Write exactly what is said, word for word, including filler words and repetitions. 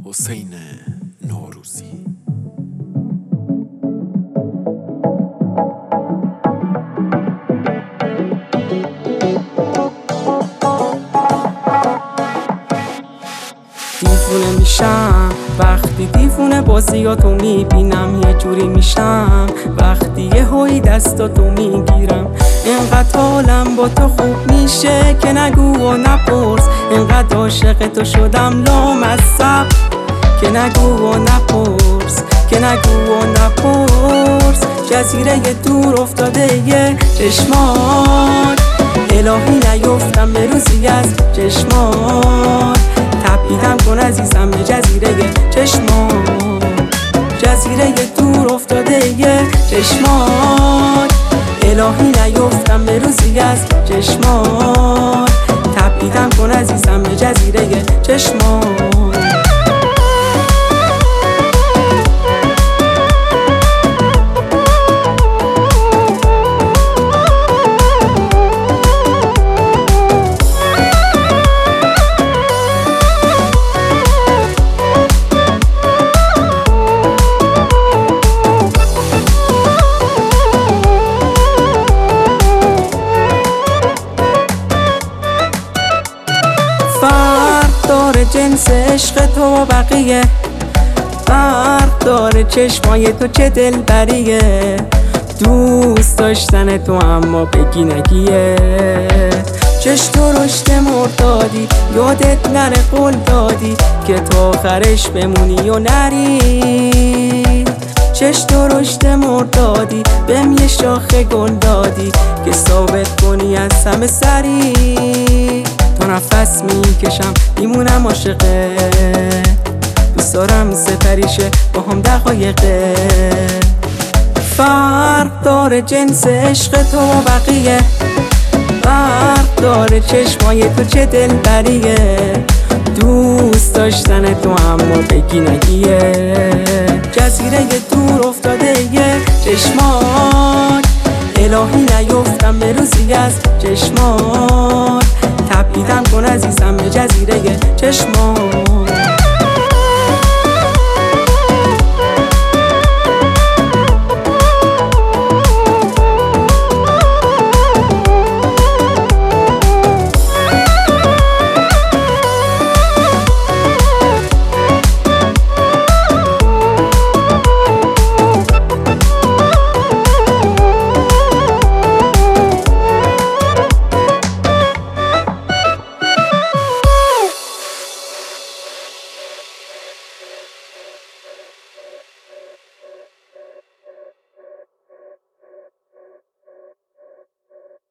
حسین نوروزی. دیوونه میشم وقتی دیوونه بازیاتو میبینم، یه جوری میشم وقتی یه هوی دستاتو میگیرم. اینقدر حالم با تو خوب میشه که نگو و نپرس، اینقدر عاشق تو شدم لامصب که نگو و نپرس، که نگو و نپرس. جزیره دور افتاده یه چشمات، الهی نیفتم به روزی از چشمات. تپیدم کن عزیزم به جزیره چشمات، جزیره دور افتاده یه چشمات. الهی نیفتم به روزی از چشمات. تپیدم کن عزیزم به جزیره چشمات. فرق داره جنس عشق تو و بقیه، فرق داره چشمای تو چه دلبریه. دوست داشتن تو اما بگی نگیه، چش تو رشد مردادی، یادت نره قول دادی که تا آخرش بمونی و نری. چش تو رشد مردادی، بهم یه شاخه گل دادی که ثابت کنی از همه سری. تو نفس میکشم میمونم عاشقه، دوست دارم سپریشه با هم دقایقه. فرق داره جنس عشق تو و بقیه، فرق داره چشمای تو چه دلبریه. دوست داشتن تو اما بگی نگیه، جزیره دور افتاده یه چشمات. الهی نیفتم به روزی از چشمات. تپیدم کن عزیزم به جزیره چشمات.